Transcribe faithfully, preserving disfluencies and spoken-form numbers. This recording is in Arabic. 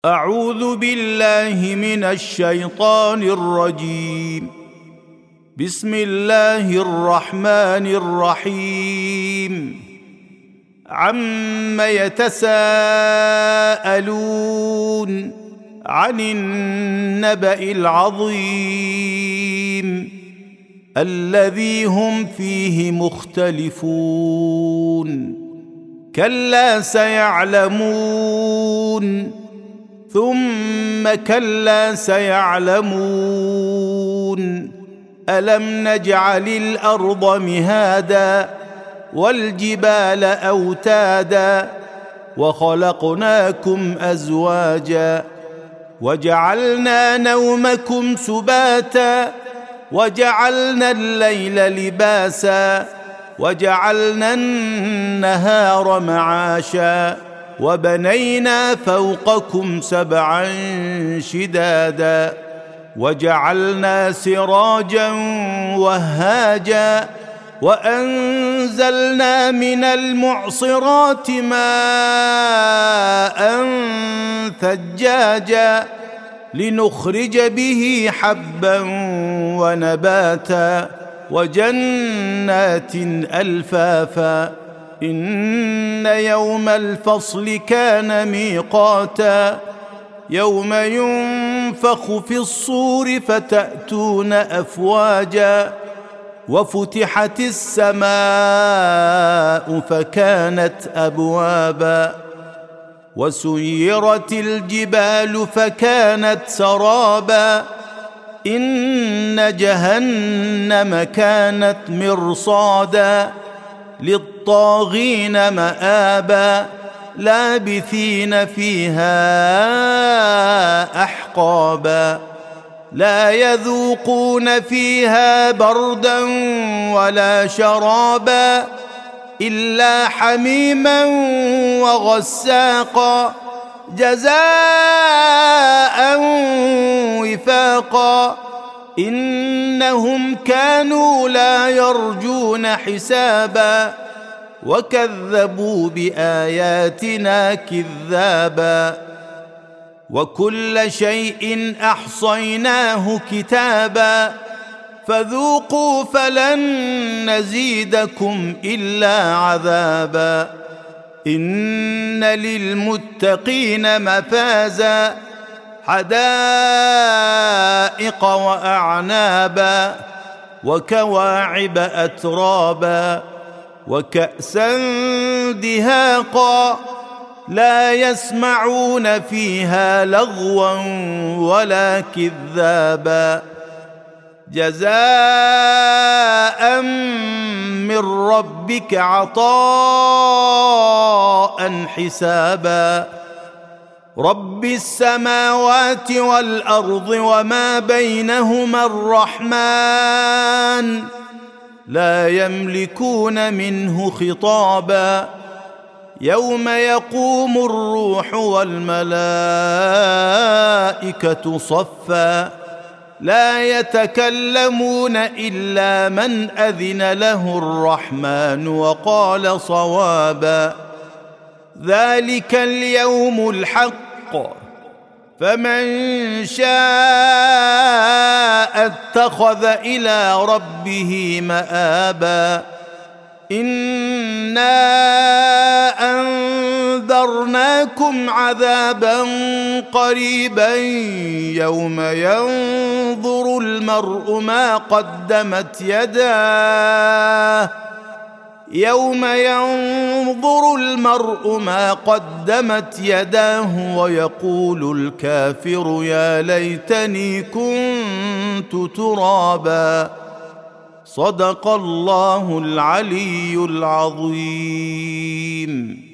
أعوذ بالله من الشيطان الرجيم. بسم الله الرحمن الرحيم. عم يتساءلون عن النبأ العظيم الذي هم فيه مختلفون. كلا سيعلمون ثم كلا سيعلمون ألم نجعل الأرض مهادا والجبال أوتادا وخلقناكم أزواجا وجعلنا نومكم سباتا وجعلنا الليل لباسا وجعلنا النهار معاشا وبنينا فوقكم سبعا شدادا وجعلنا سراجا وهاجا وأنزلنا من المعصرات ماء ثجاجا لنخرج به حبا ونباتا وجنات ألفافا إن يوم الفصل كان ميقاتا يوم ينفخ في الصور فتأتون أفواجا وفتحت السماء فكانت أبوابا وسيرت الجبال فكانت سرابا إن جهنم كانت مرصادا للطاغين مآبا لابثين فيها أحقابا لا يذوقون فيها بردا ولا شرابا إلا حميما وغساقا جزاء وفاقا إنهم كانوا لا يرجون حسابا وكذبوا بآياتنا كذابا وكل شيء أحصيناه كتابا فذوقوا فلن نزيدكم إلا عذابا إن للمتقين مفازا حدائق وأعنابا وكواعب أترابا وكأسا دهاقا لا يسمعون فيها لغوا ولا كذابا جزاء من ربك عطاء حسابا رب السماوات والأرض وما بينهما الرحمن لا يملكون منه خطابا يوم يقوم الروح والملائكة صفا لا يتكلمون إلا من أذن له الرحمن وقال صوابا ذلك اليوم الحق فمن شاء اتخذ إلى ربه مآبا إنا أنذرناكم عذابا قريبا يوم ينظر المرء ما قدمت يداه يوم ينظر المرء ما قدمت يداه ويقول الكافر يا ليتني كنت ترابا صدق الله العلي العظيم.